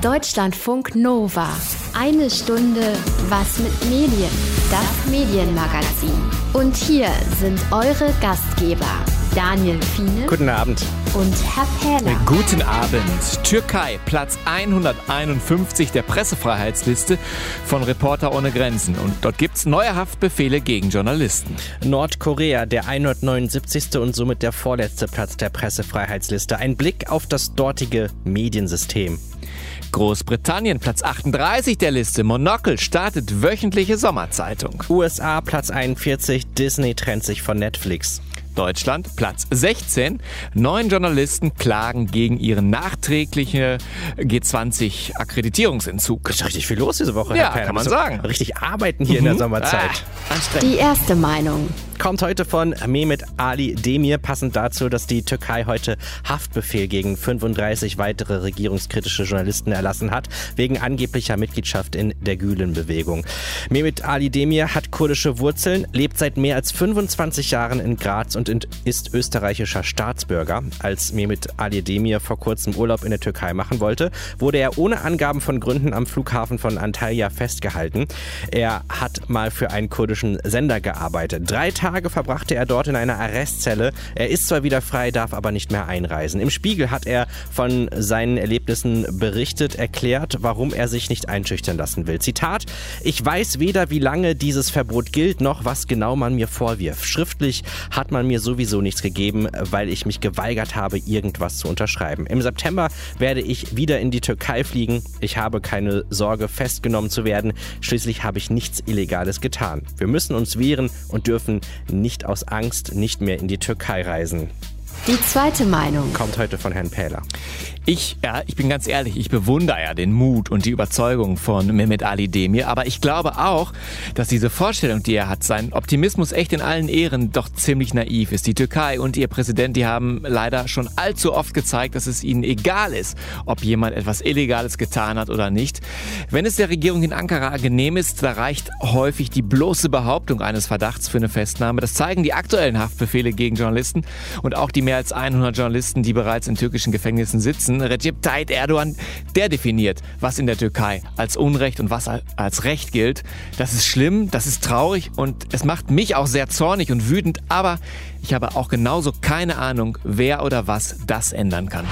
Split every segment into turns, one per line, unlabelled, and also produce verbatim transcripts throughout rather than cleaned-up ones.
Deutschlandfunk Nova. Eine Stunde was mit Medien. Das Medienmagazin. Und hier sind eure Gastgeber Daniel Fiene.
Guten Abend.
Und Herr Pähler.
Guten Abend. Türkei, Platz hunderteinundfünfzig der Pressefreiheitsliste von Reporter ohne Grenzen. Und dort gibt es neue Haftbefehle gegen Journalisten.
Nordkorea, der hundertneunundsiebzigste und somit der vorletzte Platz der Pressefreiheitsliste. Ein Blick auf das dortige Mediensystem.
Großbritannien, Platz achtunddreißig der Liste. Monocle startet wöchentliche Sommerzeitung.
U S A, Platz einundvierzig. Disney trennt sich von Netflix.
Deutschland, Platz sechzehn. Neun Journalisten klagen gegen ihren nachträglichen G zwanzig Akkreditierungsentzug.
Ist richtig viel los diese Woche,
Ja,
Herr Pähler.
kann man
So
sagen.
Richtig arbeiten hier mhm. in der Sommerzeit.
Ah,
anstrengend.
Die erste Meinung.
Kommt heute von Mehmet Ali Demir, passend dazu, dass die Türkei heute Haftbefehl gegen fünfunddreißig weitere regierungskritische Journalisten erlassen hat, wegen angeblicher Mitgliedschaft in der Gülen-Bewegung. Mehmet Ali Demir hat kurdische Wurzeln, lebt seit mehr als fünfundzwanzig Jahren in Graz und ist österreichischer Staatsbürger. Als Mehmet Ali Demir vor kurzem Urlaub in der Türkei machen wollte, wurde er ohne Angaben von Gründen am Flughafen von Antalya festgehalten. Er hat mal für einen kurdischen Sender gearbeitet. Drei Tage verbrachte er dort in einer Arrestzelle. Er ist zwar wieder frei, darf aber nicht mehr einreisen. Im Spiegel hat er von seinen Erlebnissen berichtet, erklärt, warum er sich nicht einschüchtern lassen will. Zitat: Ich weiß weder, wie lange dieses Verbot gilt, noch was genau man mir vorwirft. Schriftlich hat man mir sowieso nichts gegeben, weil ich mich geweigert habe, irgendwas zu unterschreiben. Im September werde ich wieder in die Türkei fliegen. Ich habe keine Sorge, festgenommen zu werden. Schließlich habe ich nichts Illegales getan. Wir müssen uns wehren und dürfen nicht aus Angst nicht mehr in die Türkei reisen.
Die zweite Meinung.
Kommt heute von Herrn Pähler.
Ich, ja, ich bin ganz ehrlich, ich bewundere ja den Mut und die Überzeugung von Mehmet Ali Demir, aber ich glaube auch, dass diese Vorstellung, die er hat, sein Optimismus echt in allen Ehren doch ziemlich naiv ist. Die Türkei und ihr Präsident, die haben leider schon allzu oft gezeigt, dass es ihnen egal ist, ob jemand etwas Illegales getan hat oder nicht. Wenn es der Regierung in Ankara genehm ist, da reicht häufig die bloße Behauptung eines Verdachts für eine Festnahme. Das zeigen die aktuellen Haftbefehle gegen Journalisten und auch die mehr als hundert Journalisten, die bereits in türkischen Gefängnissen sitzen. Recep Tayyip Erdogan, der definiert, was in der Türkei als Unrecht und was als Recht gilt. Das ist schlimm, das ist traurig und es macht mich auch sehr zornig und wütend, aber ich habe auch genauso keine Ahnung, wer oder was das ändern kann.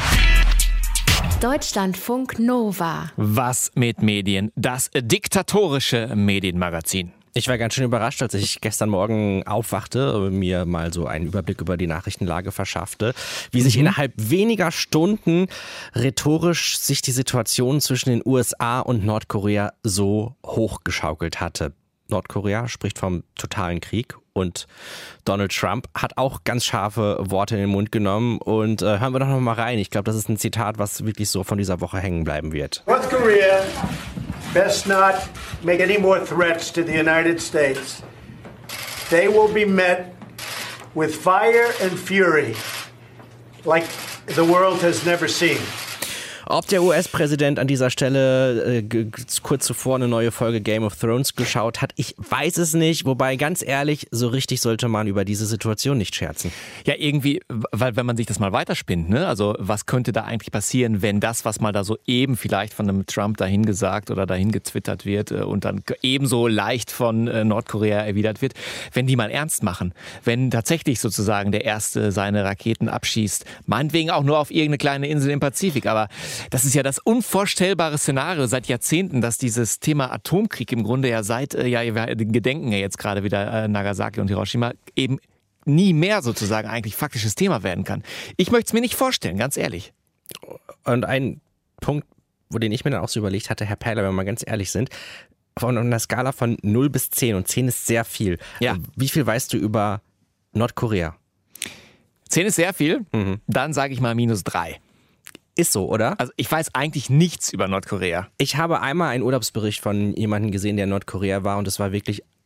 Deutschlandfunk Nova.
Was mit Medien? Das diktatorische Medienmagazin.
Ich war ganz schön überrascht, als ich gestern Morgen aufwachte, mir mal so einen Überblick über die Nachrichtenlage verschaffte, wie sich mhm. innerhalb weniger Stunden rhetorisch sich die Situation zwischen den U S A und Nordkorea so hochgeschaukelt hatte. Nordkorea spricht vom totalen Krieg und Donald Trump hat auch ganz scharfe Worte in den Mund genommen. Und äh, hören wir doch noch mal rein. Ich glaube, das ist ein Zitat, was wirklich so von dieser Woche hängen bleiben wird.
Nordkorea best not make any more threats to the United States. They will be met with fire and fury like the world has never seen.
Ob der U S-Präsident an dieser Stelle äh, g- kurz zuvor eine neue Folge Game of Thrones geschaut hat, ich weiß es nicht. Wobei, ganz ehrlich, so richtig sollte man über diese Situation nicht scherzen.
Ja, irgendwie, weil wenn man sich das mal weiterspinnt, ne? Also was könnte da eigentlich passieren, wenn das, was mal da so eben vielleicht von einem Trump dahin gesagt oder dahin getwittert wird äh, und dann ebenso leicht von äh, Nordkorea erwidert wird, wenn die mal ernst machen, wenn tatsächlich sozusagen der Erste seine Raketen abschießt, meinetwegen auch nur auf irgendeine kleine Insel im Pazifik, aber das ist ja das unvorstellbare Szenario seit Jahrzehnten, dass dieses Thema Atomkrieg im Grunde ja seit, äh, ja, wir gedenken ja jetzt gerade wieder äh, Nagasaki und Hiroshima, eben nie mehr sozusagen eigentlich faktisches Thema werden kann. Ich möchte es mir nicht vorstellen, ganz ehrlich.
Und ein Punkt, wo den ich mir dann auch so überlegt hatte, Herr Pähler, wenn wir mal ganz ehrlich sind, von einer Skala von null bis zehn, und zehn ist sehr viel.
Ja.
Wie viel weißt du über Nordkorea?
zehn ist sehr viel,
Mhm.
dann sage ich mal minus drei.
Ist so, oder?
Also ich weiß eigentlich nichts über Nordkorea.
Ich habe einmal einen Urlaubsbericht von jemandem gesehen, der in Nordkorea war, und es war wirklich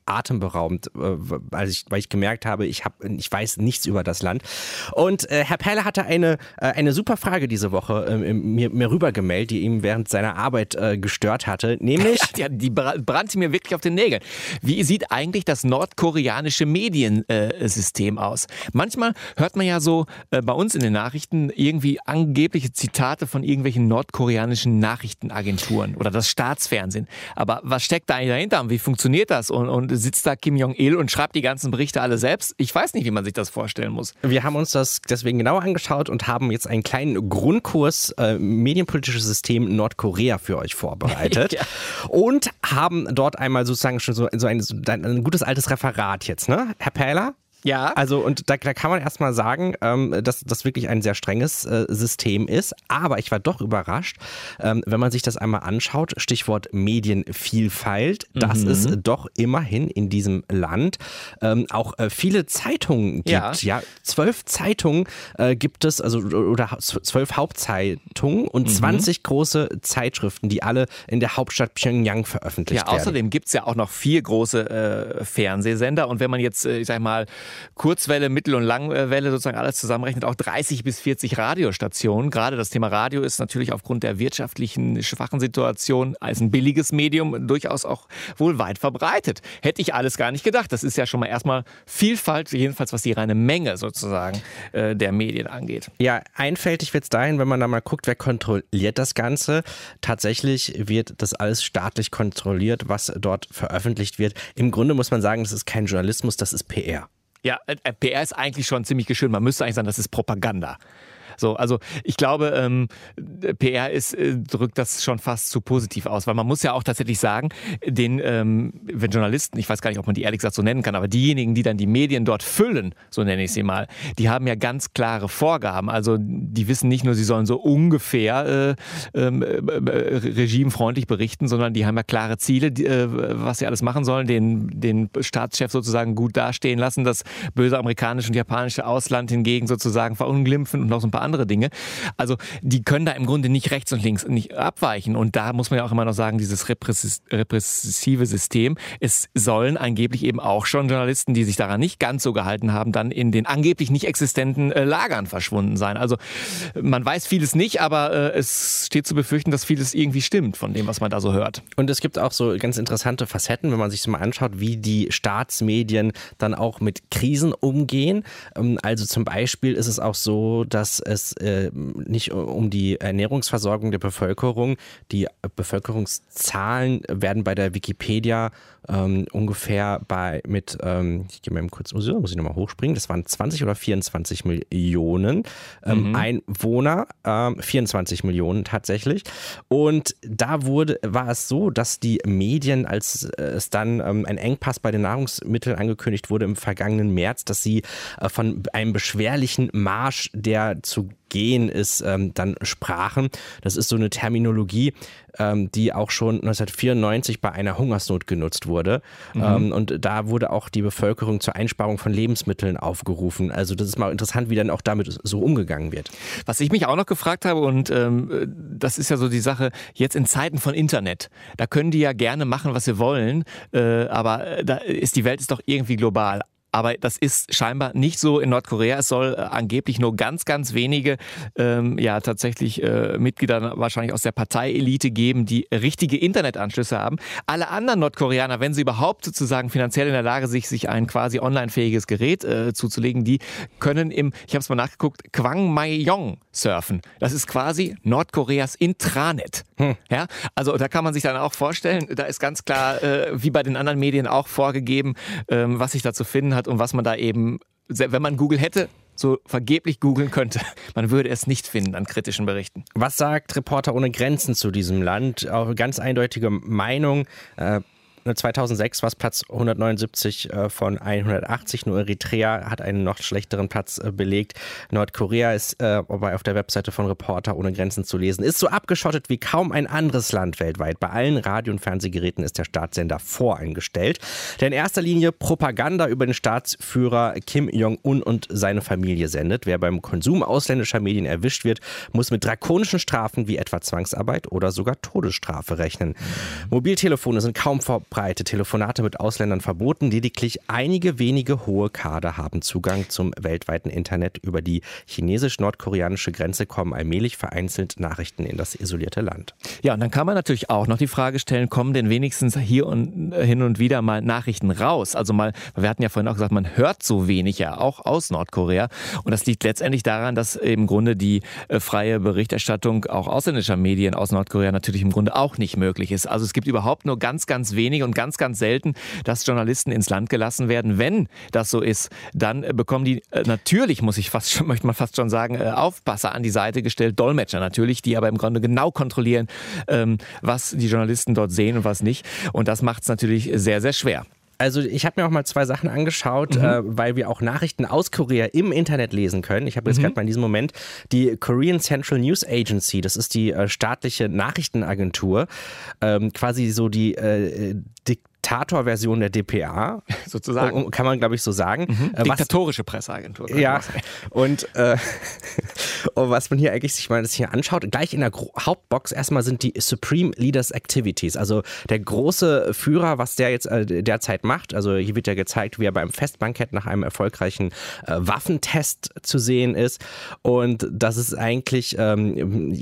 atemberaubend, weil ich, weil ich gemerkt habe, ich, hab, ich weiß nichts über das Land. Und äh, Herr Perle hatte eine, äh, eine super Frage diese Woche äh, mir, mir rübergemeldet, die ihm während seiner Arbeit äh, gestört hatte, nämlich...
Ja, die brannte mir wirklich auf den Nägeln. Wie sieht eigentlich das nordkoreanische Mediensystem äh, aus? Manchmal hört man ja so äh, bei uns in den Nachrichten irgendwie angebliche Zitate von irgendwelchen nordkoreanischen Nachrichtenagenturen oder das Staatsfernsehen. Aber was steckt da eigentlich dahinter und wie funktioniert das? Und, und sitzt da Kim Jong-il und schreibt die ganzen Berichte alle selbst? Ich weiß nicht, wie man sich das vorstellen muss.
Wir haben uns das deswegen genauer angeschaut und haben jetzt einen kleinen Grundkurs äh, medienpolitisches System Nordkorea für euch vorbereitet. Ja. Und haben dort einmal sozusagen schon so, so, ein, so ein gutes altes Referat jetzt, ne? Herr Perler?
Ja.
Also und da, da kann man erstmal sagen, ähm, dass das wirklich ein sehr strenges äh, System ist. Aber ich war doch überrascht, ähm, wenn man sich das einmal anschaut, Stichwort Medienvielfalt, mhm. dass es doch immerhin in diesem Land ähm, auch äh, viele Zeitungen gibt. Ja, ja zwölf Zeitungen äh, gibt es, also oder zwölf Hauptzeitungen und mhm. zwanzig große Zeitschriften, die alle in der Hauptstadt Pyongyang veröffentlicht
ja, werden. Ja, außerdem gibt es ja auch noch vier große äh, Fernsehsender. Und wenn man jetzt, äh, ich sag mal, Kurzwelle, Mittel- und Langwelle sozusagen alles zusammenrechnet, auch dreißig bis vierzig Radiostationen. Gerade das Thema Radio ist natürlich aufgrund der wirtschaftlichen schwachen Situation als ein billiges Medium durchaus auch wohl weit verbreitet. Hätte ich alles gar nicht gedacht. Das ist ja schon mal erstmal Vielfalt, jedenfalls was die reine Menge sozusagen äh, der Medien angeht.
Ja, einfältig wird es dahin, wenn man da mal guckt, wer kontrolliert das Ganze. Tatsächlich wird das alles staatlich kontrolliert, was dort veröffentlicht wird. Im Grunde muss man sagen, das ist kein Journalismus, das ist P R.
Ja, P R ist eigentlich schon ziemlich geschön. Man müsste eigentlich sagen, das ist Propaganda. So, also ich glaube, ähm, P R ist, äh, drückt das schon fast zu positiv aus, weil man muss ja auch tatsächlich sagen, den ähm, wenn Journalisten, ich weiß gar nicht, ob man die ehrlich gesagt so nennen kann, aber diejenigen, die dann die Medien dort füllen, so nenne ich sie mal, die haben ja ganz klare Vorgaben. Also die wissen nicht nur, sie sollen so ungefähr äh, äh, äh, regimefreundlich berichten, sondern die haben ja klare Ziele, die, äh, was sie alles machen sollen, den, den Staatschef sozusagen gut dastehen lassen, das böse amerikanische und japanische Ausland hingegen sozusagen verunglimpfen und noch so ein paar andere Dinge. Also die können da im Grunde nicht rechts und links nicht abweichen. Und da muss man ja auch immer noch sagen, dieses repressive System, es sollen angeblich eben auch schon Journalisten, die sich daran nicht ganz so gehalten haben, dann in den angeblich nicht existenten äh, Lagern verschwunden sein. Also man weiß vieles nicht, aber äh, es steht zu befürchten, dass vieles irgendwie stimmt von dem, was man da so hört.
Und es gibt auch so ganz interessante Facetten, wenn man sich mal anschaut, wie die Staatsmedien dann auch mit Krisen umgehen. Also zum Beispiel ist es auch so, dass es äh, nicht um die Ernährungsversorgung der Bevölkerung. Die Bevölkerungszahlen werden bei der Wikipedia ähm, ungefähr bei mit, ähm, ich gehe mal eben kurz, muss ich nochmal hochspringen, das waren zwanzig oder vierundzwanzig Millionen ähm, mhm. Einwohner, ähm, vierundzwanzig Millionen tatsächlich. Und da wurde, war es so, dass die Medien, als es dann ähm, ein Engpass bei den Nahrungsmitteln angekündigt wurde im vergangenen März, dass sie äh, von einem beschwerlichen Marsch, der zu gehen ist, ähm, dann sprachen. Das ist so eine Terminologie, ähm, die auch schon neunzehnhundertvierundneunzig bei einer Hungersnot genutzt wurde. Mhm. Ähm, und da wurde auch die Bevölkerung zur Einsparung von Lebensmitteln aufgerufen. Also das ist mal interessant, wie dann auch damit so umgegangen wird.
Was ich mich auch noch gefragt habe, und ähm, das ist ja so die Sache, jetzt in Zeiten von Internet, da können die ja gerne machen, was sie wollen, äh, aber da ist die Welt ist doch irgendwie global. Aber das ist scheinbar nicht so in Nordkorea. Es soll äh, angeblich nur ganz, ganz wenige ähm, ja tatsächlich äh, Mitglieder wahrscheinlich aus der Parteielite geben, die richtige Internetanschlüsse haben. Alle anderen Nordkoreaner, wenn sie überhaupt sozusagen finanziell in der Lage sind, sich ein quasi online-fähiges Gerät äh, zuzulegen, die können im, ich habe es mal nachgeguckt, Kwangmyeong surfen. Das ist quasi Nordkoreas Intranet. Hm. Ja, also da kann man sich dann auch vorstellen, da ist ganz klar, äh, wie bei den anderen Medien auch vorgegeben, ähm, was sich da zu finden hat und was man da eben, wenn man Google hätte, so vergeblich googeln könnte. Man würde es nicht finden an kritischen Berichten.
Was sagt Reporter ohne Grenzen zu diesem Land? Auch ganz eindeutige Meinung. Äh zweitausendsechs war es Platz hundertneunundsiebzig von hundertachtzig, nur Eritrea hat einen noch schlechteren Platz belegt. Nordkorea ist äh, aber auf der Webseite von Reporter ohne Grenzen zu lesen, ist so abgeschottet wie kaum ein anderes Land weltweit. Bei allen Radio- und Fernsehgeräten ist der Staatssender voreingestellt. Der in erster Linie Propaganda über den Staatsführer Kim Jong-un und seine Familie sendet. Wer beim Konsum ausländischer Medien erwischt wird, muss mit drakonischen Strafen wie etwa Zwangsarbeit oder sogar Todesstrafe rechnen. Mobiltelefone sind kaum verbreitet. Bandbreite, Telefonate mit Ausländern verboten. Lediglich einige wenige hohe Kader haben Zugang zum weltweiten Internet. Über die chinesisch-nordkoreanische Grenze kommen allmählich vereinzelt Nachrichten in das isolierte Land.
Ja, und dann kann man natürlich auch noch die Frage stellen, kommen denn wenigstens hier und hin und wieder mal Nachrichten raus? Also mal, wir hatten ja vorhin auch gesagt, man hört so wenig ja auch aus Nordkorea. Und das liegt letztendlich daran, dass im Grunde die äh, freie Berichterstattung auch ausländischer Medien aus Nordkorea natürlich im Grunde auch nicht möglich ist. Also es gibt überhaupt nur ganz, ganz wenige und ganz, ganz selten, dass Journalisten ins Land gelassen werden. Wenn das so ist, dann äh, bekommen die äh, natürlich, muss ich fast schon, möchte man fast schon sagen, äh, Aufpasser an die Seite gestellt, Dolmetscher natürlich, die aber im Grunde genau kontrollieren, ähm, was die Journalisten dort sehen und was nicht. Und das macht es natürlich sehr, sehr schwer.
Also ich habe mir auch mal zwei Sachen angeschaut, mhm. äh, weil wir auch Nachrichten aus Korea im Internet lesen können. Ich habe jetzt mhm. gerade mal in diesem Moment die Korean Central News Agency, das ist die äh, staatliche Nachrichtenagentur, ähm, quasi so die äh, Diktator-Version der D P A, sozusagen. Kann man, glaube ich, so sagen.
Mhm. Äh, Diktatorische Presseagentur.
Ja, und, äh, und was man hier eigentlich sich mal das hier anschaut, gleich in der Gro- Hauptbox erstmal sind die Supreme Leaders Activities, also der große Führer, was der jetzt äh, derzeit macht. Also hier wird ja gezeigt, wie er beim Festbankett nach einem erfolgreichen äh, Waffentest zu sehen ist. Und das ist eigentlich ähm,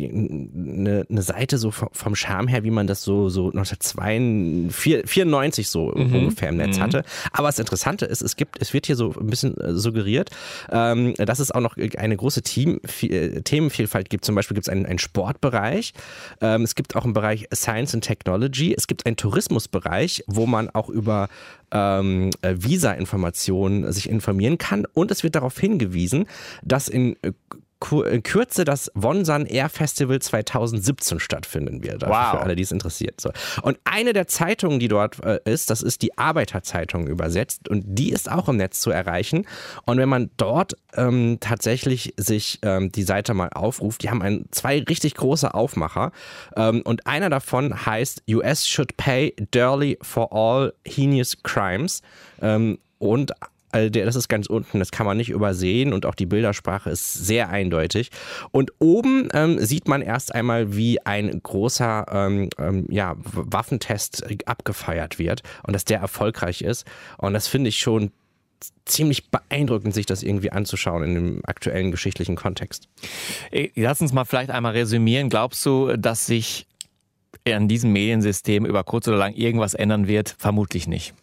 eine, eine Seite so vom, vom Charme her, wie man das so, so neunzehnhundertvierundneunzig so mhm. ungefähr im Netz mhm. hatte. Aber das Interessante ist, es gibt, es wird hier so ein bisschen suggeriert, ähm, dass es auch noch eine große Team, Themenvielfalt gibt. Zum Beispiel gibt es einen, einen Sportbereich, ähm, es gibt auch einen Bereich Science and Technology, es gibt einen Tourismusbereich, wo man auch über ähm, Visa-Informationen sich informieren kann, und es wird darauf hingewiesen, dass in in Kürze das Wonsan Air Festival zweitausendsiebzehn stattfinden wird. Wow. Für alle, die es interessiert. So. Und eine der Zeitungen, die dort äh, ist, das ist die Arbeiterzeitung übersetzt, und die ist auch im Netz zu erreichen. Und wenn man dort ähm, tatsächlich sich ähm, die Seite mal aufruft, die haben ein, zwei richtig große Aufmacher, ähm, und einer davon heißt U S should pay dearly for all heinous crimes, ähm, und das ist ganz unten, das kann man nicht übersehen, und auch die Bildersprache ist sehr eindeutig. Und oben ähm, sieht man erst einmal, wie ein großer ähm, ähm, ja, Waffentest abgefeiert wird und dass der erfolgreich ist. Und das finde ich schon ziemlich beeindruckend, sich das irgendwie anzuschauen in dem aktuellen geschichtlichen Kontext.
Lass uns mal vielleicht einmal resümieren. Glaubst du, dass sich an diesem Mediensystem über kurz oder lang irgendwas ändern wird? Vermutlich nicht.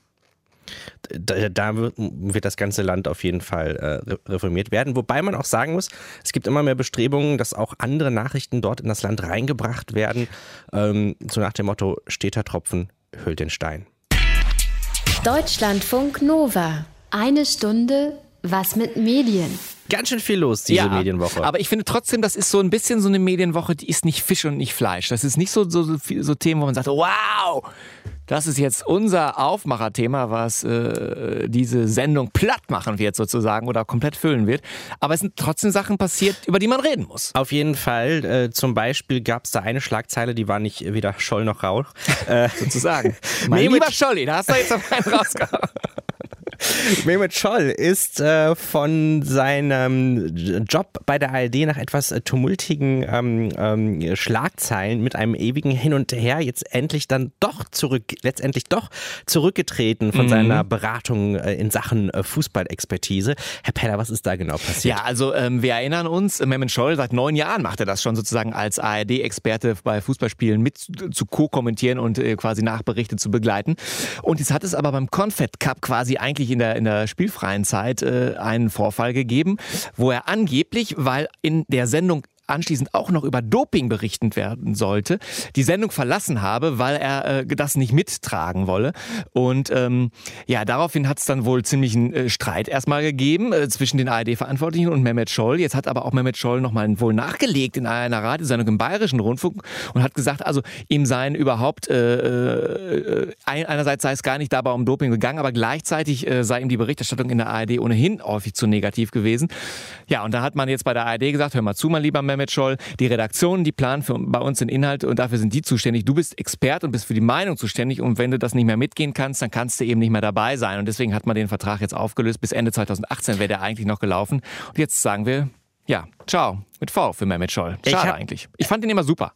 Da, da wird, wird das ganze Land auf jeden Fall äh, reformiert werden. Wobei man auch sagen muss, es gibt immer mehr Bestrebungen, dass auch andere Nachrichten dort in das Land reingebracht werden. Ähm, so nach dem Motto, steter Tropfen hüllt den Stein.
Deutschlandfunk Nova. Eine Stunde, was mit Medien.
Ganz schön viel los, diese
ja,
Medienwoche.
Aber ich finde trotzdem, das ist so ein bisschen so eine Medienwoche, die ist nicht Fisch und nicht Fleisch. Das ist nicht so, so, so, so Themen, wo man sagt, wow, das ist jetzt unser Aufmacherthema, was äh, diese Sendung platt machen wird sozusagen oder komplett füllen wird. Aber es sind trotzdem Sachen passiert, über die man reden muss.
Auf jeden Fall. Äh, zum Beispiel gab es da eine Schlagzeile, die war nicht weder Scholl noch Rauch.
Äh, sozusagen. Mein lieber Scholli, da hast du jetzt auf einen rausgehauen.
Mehmet Scholl ist äh, von seinem Job bei der A R D nach etwas äh, tumultigen ähm, ähm, Schlagzeilen mit einem ewigen Hin und Her jetzt endlich dann doch zurück, letztendlich doch zurückgetreten von mhm. seiner Beratung äh, in Sachen äh, Fußballexpertise. Herr Peller, was ist da genau passiert?
Ja, also ähm, wir erinnern uns, Mehmet Scholl, seit neun Jahren macht er das schon sozusagen als A R D-Experte bei Fußballspielen mit zu co-kommentieren und äh, quasi Nachberichte zu begleiten. Und jetzt hat es aber beim Confed Cup quasi eigentlich in der, in der spielfreien Zeit äh, einen Vorfall gegeben, wo er angeblich, weil in der Sendung anschließend auch noch über Doping berichten werden sollte, die Sendung verlassen habe, weil er äh, das nicht mittragen wolle. Und ähm, ja, daraufhin hat es dann wohl ziemlich einen äh, Streit erstmal gegeben äh, zwischen den A R D-Verantwortlichen und Mehmet Scholl. Jetzt hat aber auch Mehmet Scholl nochmal wohl nachgelegt in einer Radiosendung im Bayerischen Rundfunk und hat gesagt, also ihm seien überhaupt, äh, äh, einerseits sei es gar nicht dabei um Doping gegangen, aber gleichzeitig äh, sei ihm die Berichterstattung in der A R D ohnehin häufig zu negativ gewesen. Ja, und da hat man jetzt bei der A R D gesagt, hör mal zu, mein lieber Mehmet Scholl, die Redaktion, die planen für, bei uns den Inhalt und dafür sind die zuständig. Du bist Expert und bist für die Meinung zuständig und wenn du das nicht mehr mitgehen kannst, dann kannst du eben nicht mehr dabei sein. Und deswegen hat man den Vertrag jetzt aufgelöst. Bis Ende zweitausendachtzehn wäre der eigentlich noch gelaufen. Und jetzt sagen wir, ja, ciao, mit V für Mehmet Scholl. Schade
ich hab,
eigentlich. Ich fand ihn immer super.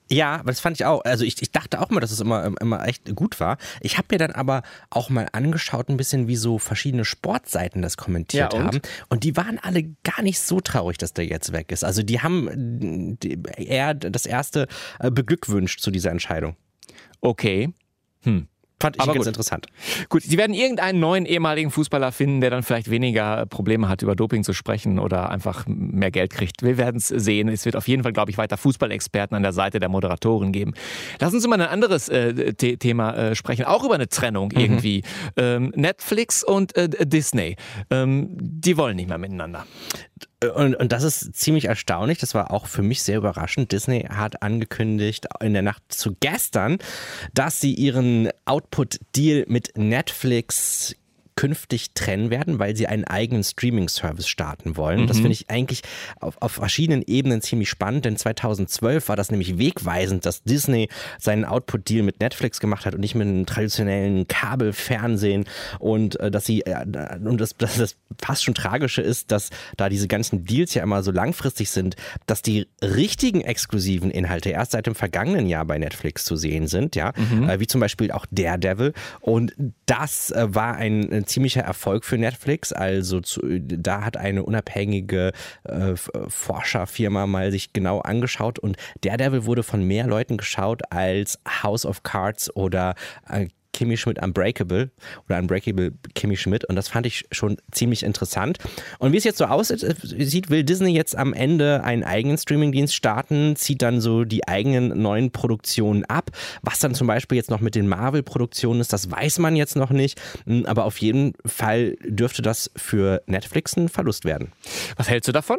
Ja, aber das fand ich auch. Also ich, ich dachte auch mal, dass es immer, immer echt gut war. Ich habe mir dann aber auch mal angeschaut, ein bisschen wie so verschiedene Sportseiten das kommentiert
ja, und?
haben. Und die waren alle gar nicht so traurig, dass der jetzt weg ist. Also die haben eher das erste beglückwünscht zu dieser Entscheidung.
Okay. Hm.
Fand ich
Aber
ganz
gut.
interessant.
Gut, sie werden irgendeinen neuen ehemaligen Fußballer finden, der dann vielleicht weniger Probleme hat, über Doping zu sprechen oder einfach mehr Geld kriegt. Wir werden es sehen. Es wird auf jeden Fall, glaube ich, weiter Fußballexperten an der Seite der Moderatoren geben. Lass uns über ein anderes äh, The- Thema äh, sprechen, auch über eine Trennung mhm. irgendwie. Ähm, Netflix und äh, Disney, ähm, die wollen nicht mehr miteinander.
Und, und das ist ziemlich erstaunlich, das war auch für mich sehr überraschend. Disney hat angekündigt in der Nacht zu gestern, dass sie ihren Output-Deal mit Netflix künftig trennen werden, weil sie einen eigenen Streaming-Service starten wollen. Mhm. Das finde ich eigentlich auf, auf verschiedenen Ebenen ziemlich spannend, denn zweitausendzwölf war das nämlich wegweisend, dass Disney seinen Output-Deal mit Netflix gemacht hat und nicht mit einem traditionellen Kabelfernsehen und äh, dass sie, äh, und das, das, das fast schon Tragische ist, dass da diese ganzen Deals ja immer so langfristig sind, dass die richtigen exklusiven Inhalte erst seit dem vergangenen Jahr bei Netflix zu sehen sind, ja, mhm. äh, wie zum Beispiel auch Daredevil, und das äh, war ein, ein ziemlicher Erfolg für Netflix. Also zu, da hat eine unabhängige äh, Forscherfirma mal sich genau angeschaut und Daredevil wurde von mehr Leuten geschaut als House of Cards oder äh, Kimmy Schmidt Unbreakable oder Unbreakable Kimmy Schmidt, und das fand ich schon ziemlich interessant. Und wie es jetzt so aussieht, will Disney jetzt am Ende einen eigenen Streamingdienst starten, zieht dann so die eigenen neuen Produktionen ab. Was dann zum Beispiel jetzt noch mit den Marvel-Produktionen ist, das weiß man jetzt noch nicht, aber auf jeden Fall dürfte das für Netflix ein Verlust werden.
Was hältst du davon?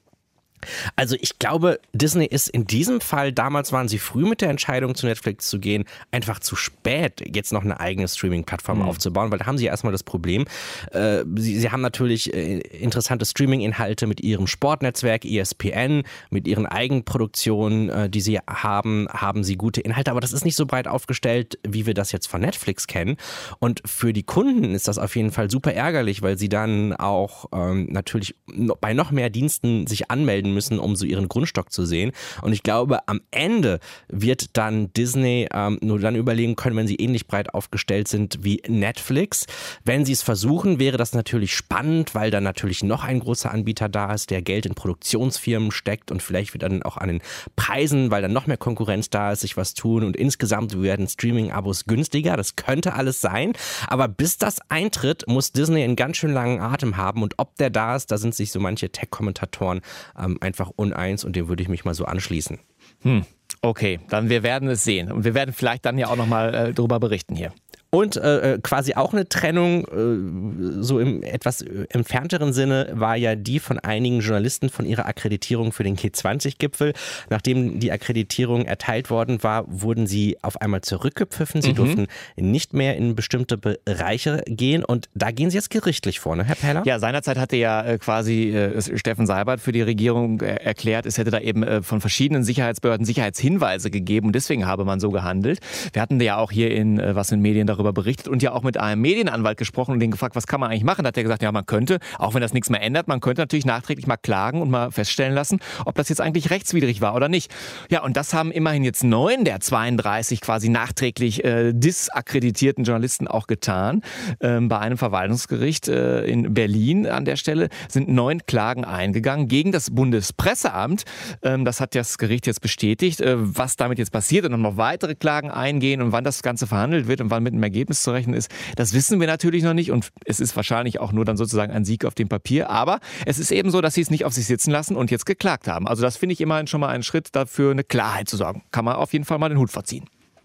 Also ich glaube, Disney ist in diesem Fall, damals waren sie früh mit der Entscheidung zu Netflix zu gehen, einfach zu spät, jetzt noch eine eigene Streaming-Plattform mhm. aufzubauen, weil da haben sie ja erstmal das Problem. Äh, sie, sie haben natürlich äh, interessante Streaming-Inhalte mit ihrem Sportnetzwerk E S P N, mit ihren Eigenproduktionen, äh, die sie haben, haben sie gute Inhalte, aber das ist nicht so breit aufgestellt, wie wir das jetzt von Netflix kennen. Und für die Kunden ist das auf jeden Fall super ärgerlich, weil sie dann auch ähm, natürlich bei noch mehr Diensten sich anmelden müssen, um so ihren Grundstock zu sehen. Und ich glaube, am Ende wird dann Disney ähm, nur dann überlegen können, wenn sie ähnlich breit aufgestellt sind wie Netflix. Wenn sie es versuchen, wäre das natürlich spannend, weil dann natürlich noch ein großer Anbieter da ist, der Geld in Produktionsfirmen steckt und vielleicht wird dann auch an den Preisen, weil dann noch mehr Konkurrenz da ist, sich was tun und insgesamt werden Streaming-Abos günstiger. Das könnte alles sein. Aber bis das eintritt, muss Disney einen ganz schön langen Atem haben und ob der da ist, da sind sich so manche Tech-Kommentatoren ähm, einfach uneins und dem würde ich mich mal so anschließen.
Hm. Okay, dann wir werden es sehen und wir werden vielleicht dann ja auch nochmal äh, darüber berichten hier.
Und äh, quasi auch eine Trennung, äh, so im etwas entfernteren Sinne, war ja die von einigen Journalisten von ihrer Akkreditierung für den G zwanzig Gipfel. Nachdem die Akkreditierung erteilt worden war, wurden sie auf einmal zurückgepfiffen. Sie mhm. durften nicht mehr in bestimmte Bereiche gehen und da gehen sie jetzt gerichtlich vor, ne, Herr Peller?
Ja, seinerzeit hatte ja äh, quasi äh, Steffen Seibert für die Regierung äh, erklärt, es hätte da eben äh, von verschiedenen Sicherheitsbehörden Sicherheitshinweise gegeben und deswegen habe man so gehandelt. Wir hatten ja auch hier in äh, was in Medien darüber darüber berichtet und ja auch mit einem Medienanwalt gesprochen und den gefragt, was kann man eigentlich machen? Da hat er gesagt, ja, man könnte, auch wenn das nichts mehr ändert, man könnte natürlich nachträglich mal klagen und mal feststellen lassen, ob das jetzt eigentlich rechtswidrig war oder nicht. Ja, und das haben immerhin jetzt neun der zweiunddreißig quasi nachträglich äh, disakkreditierten Journalisten auch getan. Ähm, bei einem Verwaltungsgericht äh, in Berlin an der Stelle sind neun Klagen eingegangen gegen das Bundespresseamt. Ähm, das hat das Gericht jetzt bestätigt, äh, was damit jetzt passiert und dann noch weitere Klagen eingehen und wann das Ganze verhandelt wird und wann mit einem Ergebnis zu rechnen ist, das wissen wir natürlich noch nicht und es ist wahrscheinlich auch nur dann sozusagen ein Sieg auf dem Papier, aber es ist eben so, dass sie es nicht auf sich sitzen lassen und jetzt geklagt haben. Also das finde ich immerhin schon mal einen Schritt dafür, eine Klarheit zu sorgen. Kann man auf jeden Fall mal den Hut vorziehen.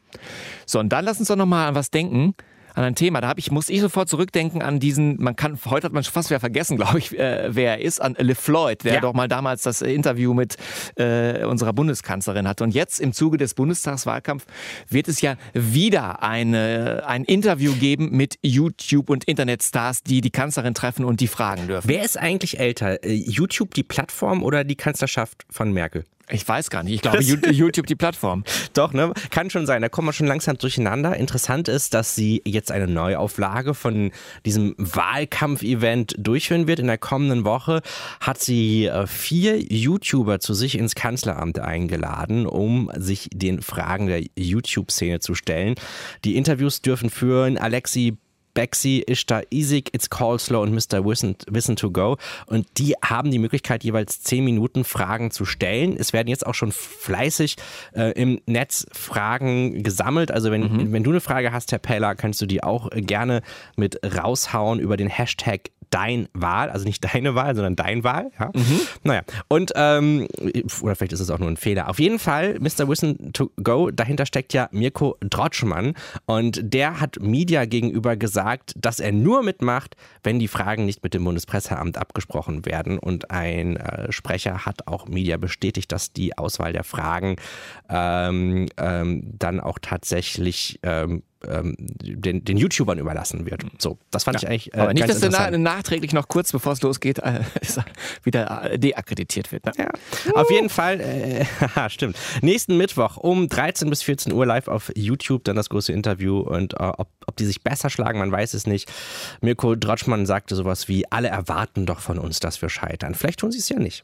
So, und dann lass uns doch noch mal an was denken, an ein Thema. Da hab ich, muss ich sofort zurückdenken an diesen, man kann, heute hat man fast wieder vergessen, glaube ich, äh, wer er ist, an LeFloid, der ja. doch mal damals das Interview mit äh, unserer Bundeskanzlerin hatte. Und jetzt im Zuge des Bundestagswahlkampfs wird es ja wieder eine, ein Interview geben mit YouTube- und Internetstars, die die Kanzlerin treffen und die fragen dürfen.
Wer ist eigentlich älter? YouTube, die Plattform oder die Kanzlerschaft von Merkel?
Ich weiß gar nicht. Ich glaube, YouTube die Plattform.
Doch, ne? Kann schon sein. Da kommen wir schon langsam durcheinander. Interessant ist, dass sie jetzt eine Neuauflage von diesem Wahlkampf-Event durchführen wird. In der kommenden Woche hat sie vier YouTuber zu sich ins Kanzleramt eingeladen, um sich den Fragen der YouTube-Szene zu stellen. Die Interviews dürfen führen Alexi Bexi, Ishtar Isik, It's Coleslaw und Mister Wissen, Wissen to Go. Und die haben die Möglichkeit, jeweils zehn Minuten Fragen zu stellen. Es werden jetzt auch schon fleißig äh, im Netz Fragen gesammelt. Also wenn, mhm. wenn du eine Frage hast, Herr Peller, kannst du die auch gerne mit raushauen über den Hashtag Dein Wahl, also nicht deine Wahl, sondern dein Wahl. Ja? Mhm. Naja, und, ähm, oder vielleicht ist es auch nur ein Fehler. Auf jeden Fall, Mister Wissen to Go, dahinter steckt ja Mirko Drotschmann und der hat Media gegenüber gesagt, dass er nur mitmacht, wenn die Fragen nicht mit dem Bundespresseamt abgesprochen werden. Und ein äh, Sprecher hat auch Media bestätigt, dass die Auswahl der Fragen ähm, ähm, dann auch tatsächlich ähm, Den, den YouTubern überlassen wird. So, das fand ja, ich eigentlich äh,
aber nicht,
ganz
dass der na, nachträglich noch kurz, bevor es losgeht, äh, wieder deakkreditiert wird. Ne?
Ja, uh. Auf jeden Fall, äh, stimmt. Nächsten Mittwoch um dreizehn bis vierzehn Uhr live auf YouTube, dann das große Interview und äh, ob, ob die sich besser schlagen, man weiß es nicht. Mirko Drotschmann sagte sowas wie, alle erwarten doch von uns, dass wir scheitern. Vielleicht tun sie es ja nicht.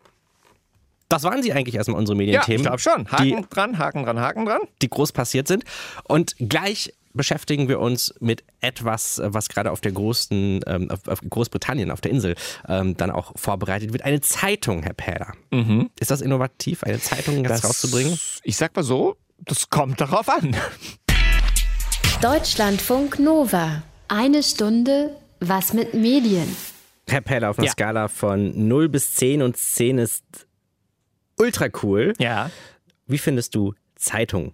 Das waren sie eigentlich erstmal, unsere Medienthemen.
Ja, ich glaube schon. Haken die, dran, Haken dran, Haken dran.
Die groß passiert sind. Und gleich beschäftigen wir uns mit etwas, was gerade auf der großen, ähm, auf, auf Großbritannien, auf der Insel, ähm, dann auch vorbereitet wird. Eine Zeitung, Herr Päder. Mhm. Ist das innovativ, eine Zeitung jetzt das, rauszubringen?
Ich sag mal so, das kommt darauf an.
Deutschlandfunk Nova. Eine Stunde, was mit Medien.
Herr Päder, auf einer ja. Skala von null bis zehn und zehn ist ultra cool.
Ja.
Wie findest du Zeitung?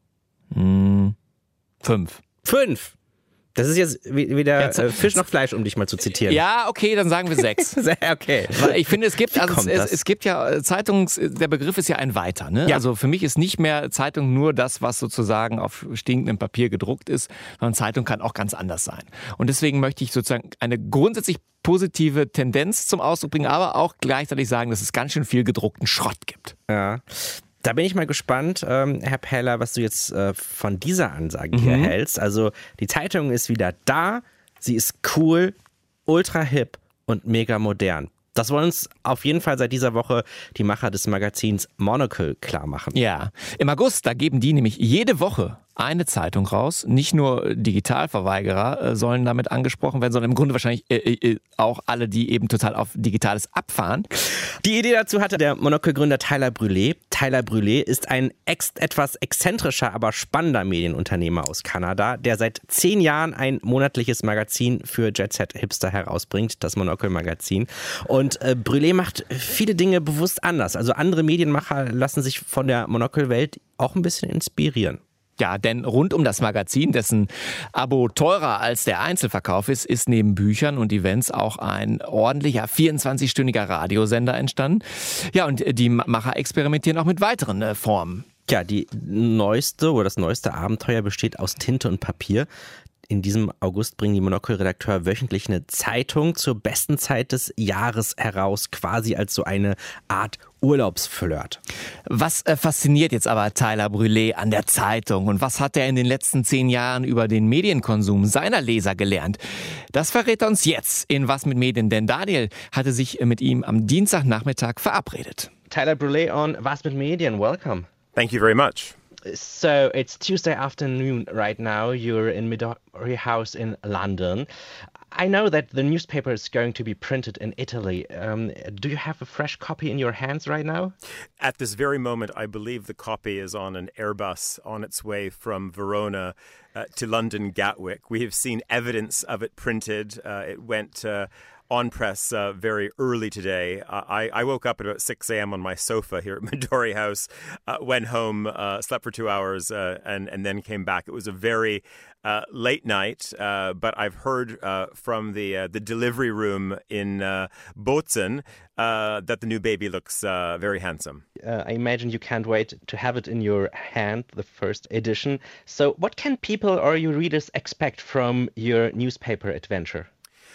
Hm, fünf.
Fünf? Das ist jetzt weder jetzt, äh, Fisch noch Fleisch, um dich mal zu zitieren.
Ja, okay, dann sagen wir sechs.
Okay.
Weil ich finde, es gibt, also es, es gibt ja, Zeitungs, der Begriff ist ja ein weiter. Ne?
Ja.
Also für mich ist nicht mehr Zeitung nur das, was sozusagen auf stinkendem Papier gedruckt ist, sondern Zeitung kann auch ganz anders sein. Und deswegen möchte ich sozusagen eine grundsätzlich positive Tendenz zum Ausdruck bringen, aber auch gleichzeitig sagen, dass es ganz schön viel gedruckten Schrott gibt.
Ja. Da bin ich mal gespannt, ähm, Herr Peller, was du jetzt äh, von dieser Ansage mhm. hier hältst. Also die Zeitung ist wieder da, sie ist cool, ultra hip und mega modern. Das wollen uns auf jeden Fall seit dieser Woche die Macher des Magazins Monocle klar machen.
Ja, im August, da geben die nämlich jede Woche eine Zeitung raus. Nicht nur Digitalverweigerer äh, sollen damit angesprochen werden, sondern im Grunde wahrscheinlich äh, äh, auch alle, die eben total auf Digitales abfahren.
Die Idee dazu hatte der Monocle-Gründer Tyler Brûlé. Tyler Brûlé ist ein ex- etwas exzentrischer, aber spannender Medienunternehmer aus Kanada, der seit zehn Jahren ein monatliches Magazin für Jet-Set-Hipster herausbringt, das Monocle-Magazin. Und äh, Brûlé macht viele Dinge bewusst anders. Also andere Medienmacher lassen sich von der Monocle-Welt auch ein bisschen inspirieren.
Ja, denn rund um das Magazin, dessen Abo teurer als der Einzelverkauf ist, ist neben Büchern und Events auch ein ordentlicher vierundzwanzig-stündiger Radiosender entstanden. Ja, und die Macher experimentieren auch mit weiteren äh, Formen.
Ja, die neueste oder das neueste Abenteuer besteht aus Tinte und Papier. In diesem August bringen die Monocle-Redakteure wöchentlich eine Zeitung zur besten Zeit des Jahres heraus, quasi als so eine Art Urlaubsflirt.
Was äh, fasziniert jetzt aber Tyler Brûlé an der Zeitung und was hat er in den letzten zehn Jahren über den Medienkonsum seiner Leser gelernt? Das verrät er uns jetzt in Was mit Medien, denn Daniel hatte sich mit ihm am Dienstagnachmittag verabredet.
Tyler Brûlé on Was mit Medien, welcome.
Thank you very much.
So it's Tuesday afternoon right now. You're in Midori House in London. I know that the newspaper is going to be printed in Italy. Um, do you have a fresh copy in your hands right now?
At this very moment, I believe the copy is on an Airbus on its way from Verona uh, to London Gatwick. We have seen evidence of it printed. Uh, it went uh, on press uh, very early today. Uh, I, I woke up at about six a.m. on my sofa here at Midori House, uh, went home, uh, slept for two hours, uh, and, and then came back. It was a very uh, late night, uh, but I've heard uh, from the uh, the delivery room in uh, Bozen uh, that the new baby looks uh, very handsome.
Uh, I imagine you can't wait to have it in your hand, the first edition. So what can people or your readers expect from your newspaper adventure?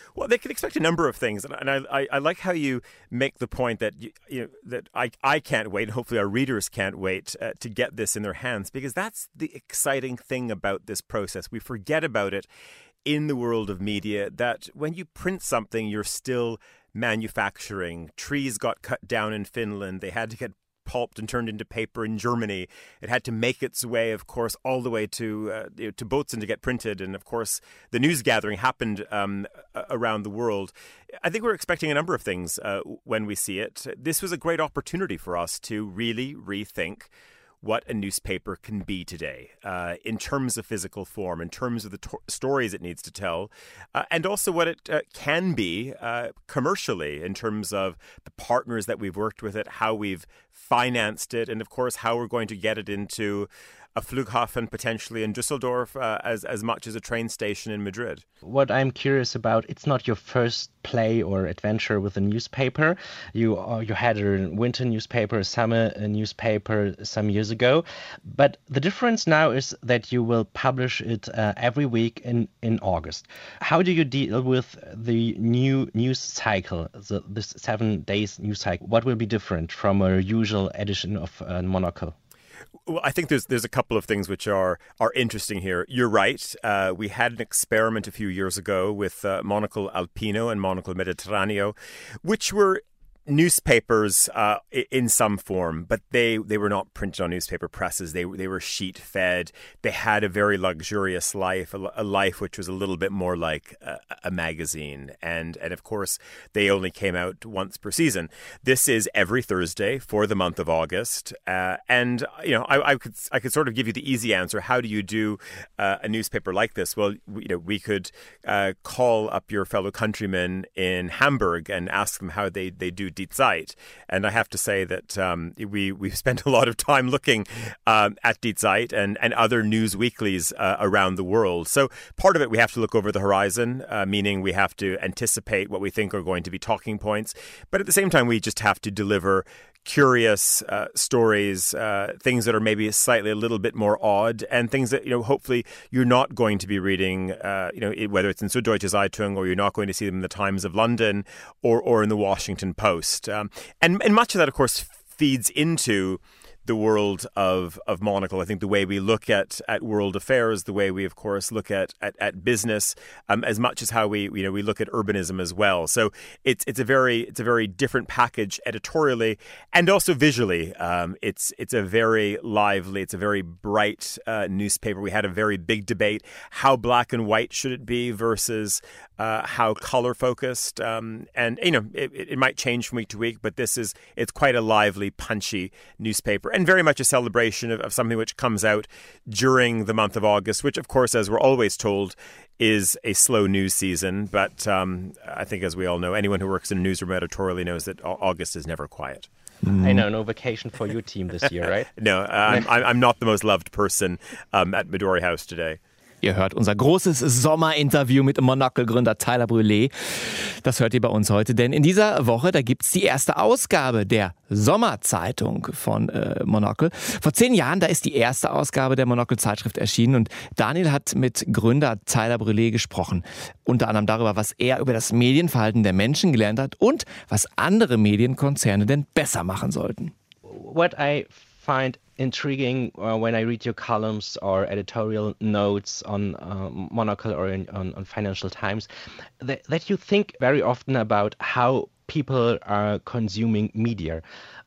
Well, they can expect a number of things, and I, I, I like how you make the point that you, you know that I, I can't wait, and hopefully our readers can't wait uh, to get this in their hands, because that's the exciting thing about this process. We forget about it in the world of media, that when you print something, you're still manufacturing. Trees got cut down in Finland. They had to get pulped and turned into paper in Germany. It had to make its way, of course, all the way to uh, to Bozen to get printed. And, of course, the news gathering happened um, around the world. I think we're expecting a number of things uh, when we see it. This was a great opportunity for us to really rethink what a newspaper can be today uh, in terms of physical form, in terms of the to- stories it needs to tell, uh, and also what it uh, can be uh, commercially in terms of the partners that we've worked with it, how we've financed it, and of course how we're going to get it into a Flughafen potentially in Düsseldorf uh, as, as much as a train station in Madrid.
What I'm curious about, it's not your first play or adventure with a newspaper. You uh, you had a winter newspaper, a summer newspaper some years ago. But the difference now is that you will publish it uh, every week in, in August. How do you deal with the new news cycle, the, this seven days news cycle? What will be different from a usual edition of uh, Monocle?
Well, I think there's there's a couple of things which are are interesting here. You're right. Uh, we had an experiment a few years ago with uh, Monocle Alpino and Monocle Mediterraneo, which were newspapers uh, in some form, but they, they were not printed on newspaper presses. They they were sheet fed. They had a very luxurious life, a, a life which was a little bit more like a, a magazine. And and of course, they only came out once per season. This is every Thursday for the month of August. Uh, and you know, I, I could I could sort of give you the easy answer. How do you do uh, a newspaper like this? Well, we, you know, we could uh, call up your fellow countrymen in Hamburg and ask them how they they do Die Zeit. And I have to say that um, we, we've spent a lot of time looking um, at Die Zeit and, and other news weeklies uh, around the world. So part of it, we have to look over the horizon, uh, meaning we have to anticipate what we think are going to be talking points. But at the same time, we just have to deliver curious uh, stories, uh, things that are maybe slightly a little bit more odd, and things that, you know, hopefully you're not going to be reading, uh, you know, whether it's in Süddeutsche Zeitung or you're not going to see them in the Times of London or or in the Washington Post. Um, and, and much of that, of course, feeds into the world of, of Monocle. I think the way we look at, at world affairs, the way we, of course, look at at, at business, um, as much as how we you know we look at urbanism as well. So it's it's a very it's a very different package editorially and also visually. Um, it's it's a very lively, it's a very bright uh, newspaper. We had a very big debate: how black and white should it be versus uh, how color focused. Um, and you know it, it might change from week to week, but this is it's quite a lively, punchy newspaper. And very much a celebration of, of something which comes out during the month of August, which, of course, as we're always told, is a slow news season. But um, I think, as we all know, anyone who works in a newsroom editorially knows that August is never quiet.
Mm. I know, no vacation for your team this year, right?
No, I'm, I'm not the most loved person um, at Midori House today.
Ihr hört unser großes Sommerinterview mit Monocle-Gründer Tyler Brûlé. Das hört ihr bei uns heute, denn in dieser Woche, da gibt's die erste Ausgabe der Sommerzeitung von äh, Monocle. Vor zehn Jahren, da ist die erste Ausgabe der Monocle-Zeitschrift erschienen und Daniel hat mit Gründer Tyler Brûlé gesprochen. Unter anderem darüber, was er über das Medienverhalten der Menschen gelernt hat und was andere Medienkonzerne denn besser machen sollten.
What I find intriguing uh, when I read your columns or editorial notes on uh, Monocle or in, on, on Financial Times, that, that you think very often about how people are consuming media.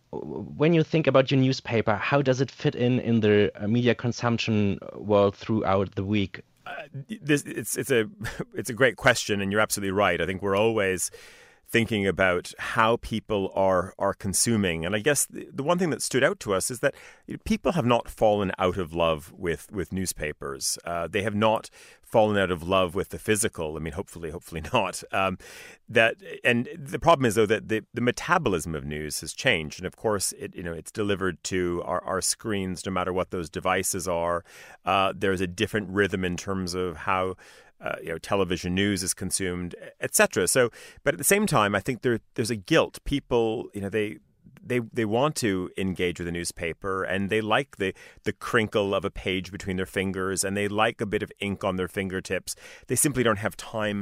When you think about your newspaper, how does it fit in in the media consumption world throughout the week?
Uh, this, it's it's a it's a great question, and you're absolutely right. I think we're always thinking about how people are are consuming. And I guess the, the one thing that stood out to us is that people have not fallen out of love with, with newspapers. Uh, they have not fallen out of love with the physical. I mean, hopefully, hopefully not. Um, that and the problem is, though, that the, the metabolism of news has changed. And of course, it you know it's delivered to our, our screens, no matter what those devices are. Uh, there's a different rhythm in terms of how Uh, you know, television news is consumed, et cetera. So, but at the same time, I think there there's a guilt. People, you know, they they they want to engage with a newspaper, and they like the the crinkle of a page between their fingers, and they like a bit of ink on their fingertips. They simply don't have time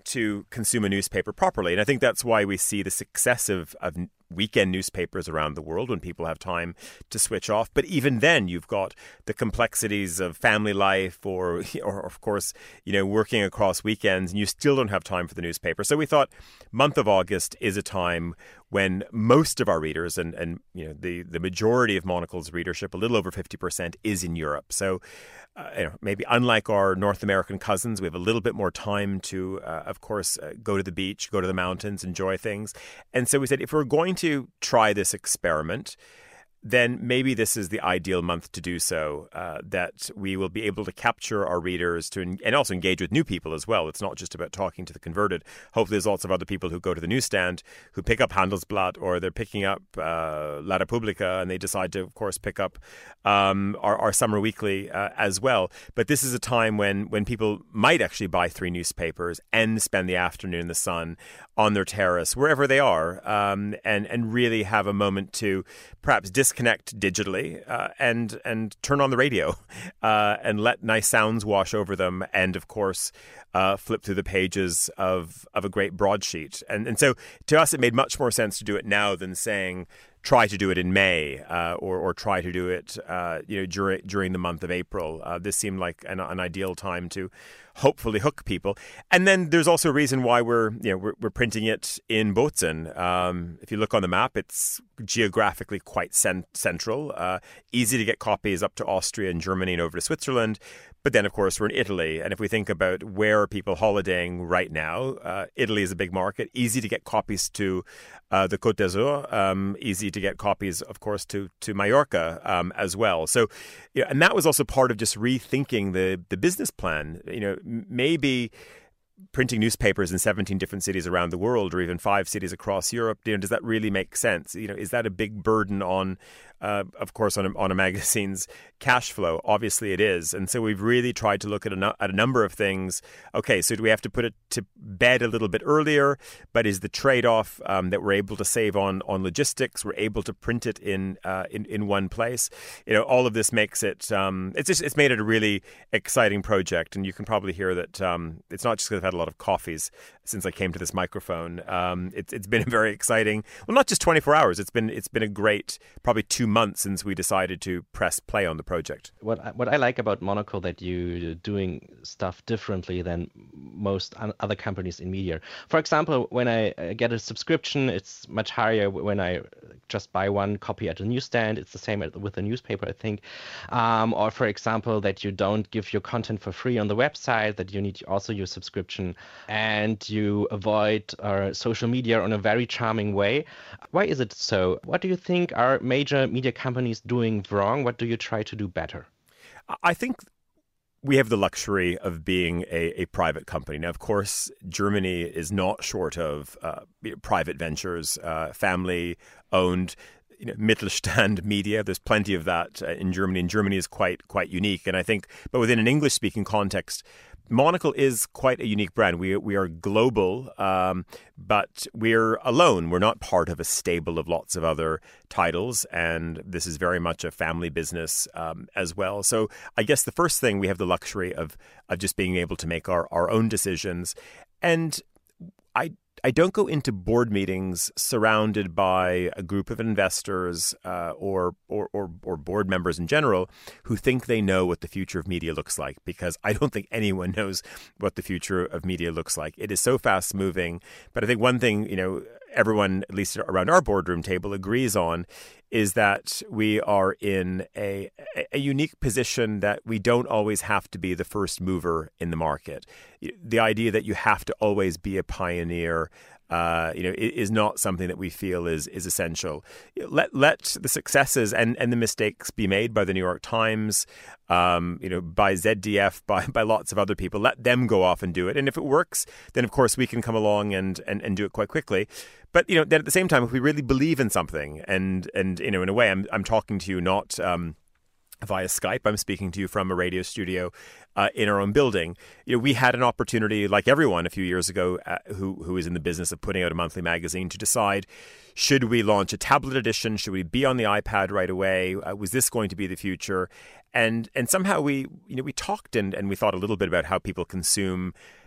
to consume a newspaper properly. And I think that's why we see the success of, of weekend newspapers around the world when people have time to switch off. But even then, you've got the complexities of family life or, or of course, you know, working across weekends, and you still don't have time for the newspaper. So we thought month of August is a time when most of our readers, and, and you know, the, the majority of Monocle's readership, a little over fifty percent, is in Europe. So uh, you know, maybe unlike our North American cousins, we have a little bit more time to, uh, of course, uh, go to the beach, go to the mountains, enjoy things. And so we said, if we're going to try this experiment, then maybe this is the ideal month to do so, uh, that we will be able to capture our readers to and also engage with new people as well. It's not just about talking to the converted. Hopefully there's lots of other people who go to the newsstand who pick up Handelsblatt, or they're picking up uh, La Repubblica, and they decide to, of course, pick up um, our, our summer weekly uh, as well. But this is a time when, when people might actually buy three newspapers and spend the afternoon in the sun on their terrace, wherever they are, um, and, and really have a moment to perhaps disconnect digitally uh, and and turn on the radio uh, and let nice sounds wash over them, and of course uh, flip through the pages of of a great broadsheet. And and so to us, it made much more sense to do it now than saying try to do it in May uh, or or try to do it uh, you know during during the month of April. Uh, this seemed like an, an ideal time to hopefully hook people. And then there's also a reason why we're you know we're, we're printing it in Bozen. Um, if you look on the map, it's geographically quite cent- central, uh, easy to get copies up to Austria and Germany and over to Switzerland. But then, of course, we're in Italy. And if we think about where are people holidaying right now, uh, Italy is a big market. Easy to get copies to uh, the Côte d'Azur. Um, easy to get copies, of course, to to Mallorca um, as well. So, you know, and that was also part of just rethinking the the business plan. You know, maybe printing newspapers in seventeen different cities around the world, or even five cities across Europe, you know, does that really make sense? You know, is that a big burden on, uh, of course, on a, on a magazine's cash flow? Obviously it is. And so we've really tried to look at a, no- at a number of things. Okay, so do we have to put it to bed a little bit earlier? But is the trade-off um, that we're able to save on on logistics, we're able to print it in uh, in, in one place? You know, all of this makes it, um, it's just, it's made it a really exciting project. And you can probably hear that um, it's not just because I've had a lot of coffees since I came to this microphone. Um, it's it's been very exciting. Well, not just twenty-four hours. It's been it's been a great probably two months since we decided to press play on the project.
What I, what I like about Monocle, that you're doing stuff differently than most other companies in media. For example, when I get a subscription, it's much higher when I just buy one copy at a newsstand. It's the same with a newspaper, I think. Um, or for example, that you don't give your content for free on the website, that you need also your subscription, and you avoid uh, social media in a very charming way. Why is it so? What do you think are major media companies doing wrong? What do you try to do better?
I think we have the luxury of being a, a private company. Now, of course, Germany is not short of uh, private ventures, uh, family-owned, you know, Mittelstand media. There's plenty of that uh, in Germany, and Germany is quite quite unique. And I think, but within an English-speaking context, Monocle is quite a unique brand. We we are global, um, but we're alone. We're not part of a stable of lots of other titles, and this is very much a family business um, as well. So I guess the first thing, we have the luxury of of just being able to make our, our own decisions. And I I don't go into board meetings surrounded by a group of investors uh, or, or or or board members in general who think they know what the future of media looks like, because I don't think anyone knows what the future of media looks like. It is so fast moving. But I think one thing, you know, everyone, at least around our boardroom table, agrees on is that we are in a, a unique position that we don't always have to be the first mover in the market. The idea that you have to always be a pioneer Uh, you know, is not something that we feel is is essential. Let let the successes and, and the mistakes be made by the New York Times, um, you know, by Z D F, by by lots of other people. Let them go off and do it. And if it works, then of course we can come along and and, and do it quite quickly. But you know, then at the same time, if we really believe in something, and and you know, in a way, I'm I'm talking to you not Um, via Skype. I'm speaking to you from a radio studio uh, in our own building. You know, we had an opportunity, like everyone a few years ago, uh, who who is in the business of putting out a monthly magazine, to decide, should we launch a tablet edition? Should we be on the iPad right away? Uh, was this going to be the future? And and somehow we, you know, we talked and, and we thought a little bit about how people consume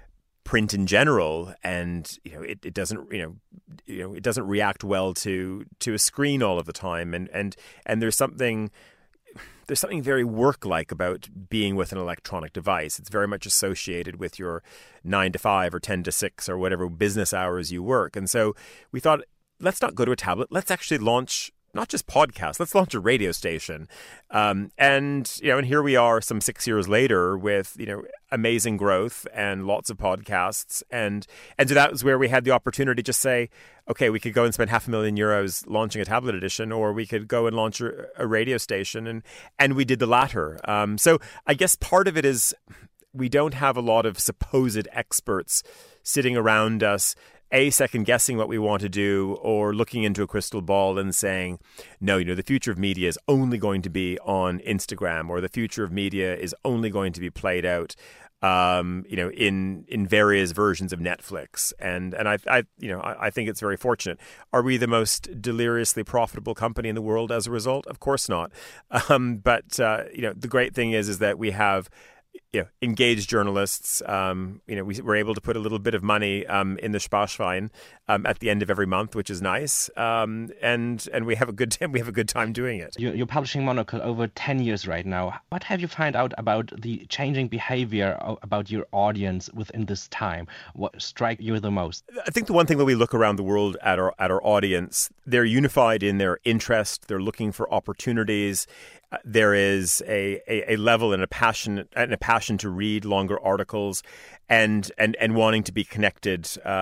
print in general, and you know it, it doesn't you know you know it doesn't react well to to a screen all of the time, and and and there's something there's something very work-like about being with an electronic device. It's very much associated with your nine to five or ten to six or whatever business hours you work, and so we thought, let's not go to a tablet. Let's actually launch not just podcasts. Let's launch a radio station. Um, and, you know, and here we are some six years later with, you know, amazing growth and lots of podcasts. And, and so that was where we had the opportunity to just say, okay, we could go and spend half a million euros launching a tablet edition, or we could go and launch a, a radio station. And, and we did the latter. Um, so I guess part of it is we don't have a lot of supposed experts sitting around us, A, second guessing what we want to do, or looking into a crystal ball and saying, no, you know, the future of media is only going to be on Instagram, or the future of media is only going to be played out, um, you know, in in various versions of Netflix. And and I, I you know, I, I think it's very fortunate. Are we the most deliriously profitable company in the world as a result? Of course not. Um, but uh, you know, the great thing is is that we have, you know, engaged journalists. Um, you know, we were able to put a little bit of money um, in the Sparschwein um, at the end of every month, which is nice. Um, and and we have a good time. We have a good time doing it.
You're publishing Monocle over ten years right now. What have you found out about the changing behavior about your audience within this time? What strike you the most?
I think the one thing that we look around the world at our at our audience, they're unified in their interest. They're looking for opportunities. Uh, there is a, a, a level and a passion and a passion to read longer articles, and and, and wanting to be connected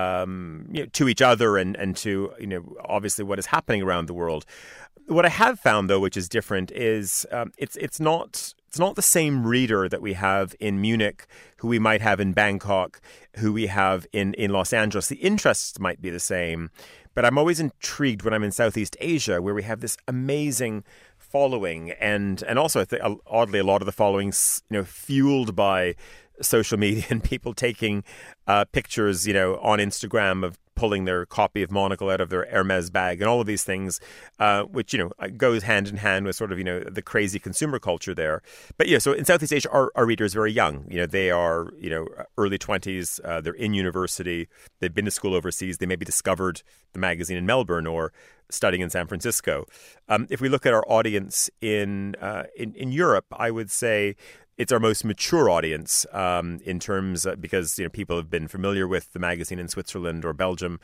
um, you know, to each other and, and to, you know, obviously what is happening around the world. What I have found, though, which is different, is um, it's it's not it's not the same reader that we have in Munich, who we might have in Bangkok, who we have in, in Los Angeles. The interests might be the same, but I'm always intrigued when I'm in Southeast Asia, where we have this amazing following, and and also I think, oddly, a lot of the followings, you know, fueled by social media and people taking uh, pictures, you know, on Instagram of pulling their copy of Monocle out of their Hermes bag and all of these things, uh, which, you know, goes hand in hand with sort of, you know, the crazy consumer culture there. But, yeah, so in Southeast Asia, our, our readers are very young. You know, they are, you know, early twenties. Uh, they're in university. They've been to school overseas. They maybe discovered the magazine in Melbourne or studying in San Francisco. Um, if we look at our audience in, uh, in, in Europe, I would say it's our most mature audience um, in terms of, because, you know, people have been familiar with the magazine in Switzerland or Belgium,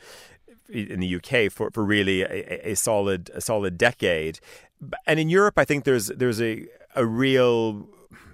in the U K for, for really a, a solid a solid decade. And in Europe, I think there's there's a a real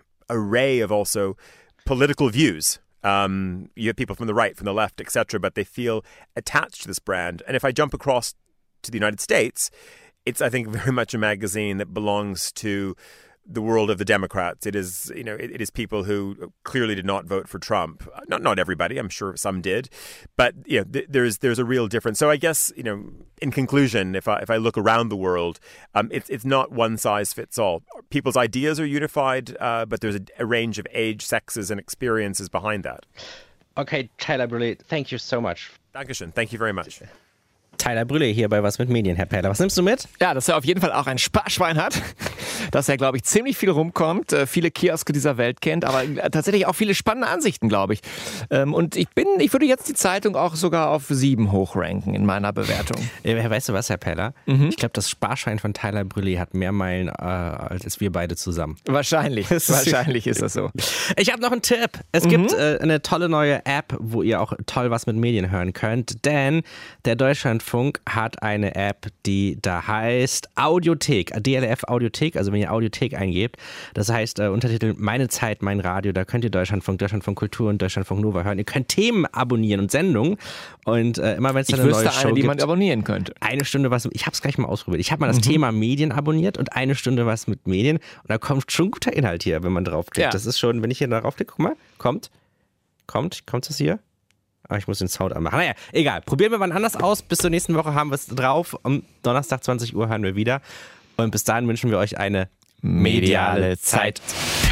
array of also political views. Um, you have people from the right, from the left, et cetera, but they feel attached to this brand. And if I jump across to the United States, it's, I think, very much a magazine that belongs to the world of the Democrats. It is, you know, it, it is people who clearly did not vote for Trump. Not not everybody, I'm sure some did, but you know, th- there's there's a real difference. So I guess, you know, in conclusion, if I if I look around the world, um, it's it's not one size fits all. People's ideas are unified, uh, but there's a, a range of age, sexes, and experiences behind that.
Okay, Tyler Brûlé, thank you so much.
Dankeschön, thank you very much.
Tyler Brûlé hier bei Was mit Medien, Herr Perler. Was nimmst du mit?
Ja, dass er auf jeden Fall auch ein Sparschwein hat, dass er, glaube ich, ziemlich viel rumkommt, viele Kioske dieser Welt kennt, aber tatsächlich auch viele spannende Ansichten, glaube ich. Und ich bin, ich würde jetzt die Zeitung auch sogar auf sieben hochranken in meiner Bewertung.
Ja, weißt du was, Herr Perler? Mhm. Ich glaube, das Sparschwein von Tyler Brûlé hat mehr Meilen äh, als wir beide zusammen.
Wahrscheinlich, wahrscheinlich ist das so.
Ich habe noch einen Tipp. Es mhm. gibt äh, eine tolle neue App, wo ihr auch toll was mit Medien hören könnt, denn der Deutschlandfunk hat eine App, die da heißt Audiothek, D L F Audiothek, also wenn ihr Audiothek eingebt, das heißt äh, Untertitel Meine Zeit, mein Radio, da könnt ihr Deutschlandfunk, Deutschlandfunk Kultur und Deutschlandfunk Nova hören. Ihr könnt Themen abonnieren und Sendungen und äh, immer wenn es dann eine neue Show
eine, die
gibt,
man abonnieren könnte.
Eine Stunde was, ich habe es gleich mal ausprobiert. Ich habe mal das mhm. Thema Medien abonniert und eine Stunde was mit Medien und da kommt schon guter Inhalt hier, wenn man draufklickt. Ja. Das ist schon, wenn ich hier darauf klicke, guck mal, kommt, kommt, kommt das hier? Ah, ich muss den Sound anmachen. Naja, egal. Probieren wir wann anders aus. Bis zur nächsten Woche haben wir es drauf. Am Donnerstag zwanzig Uhr hören wir wieder. Und bis dahin wünschen wir euch eine mediale Zeit.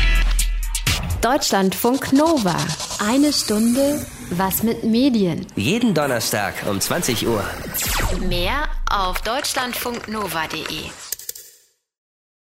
Deutschlandfunk Nova. Eine Stunde was mit Medien.
Jeden Donnerstag um zwanzig Uhr.
Mehr auf deutschlandfunknova punkt de.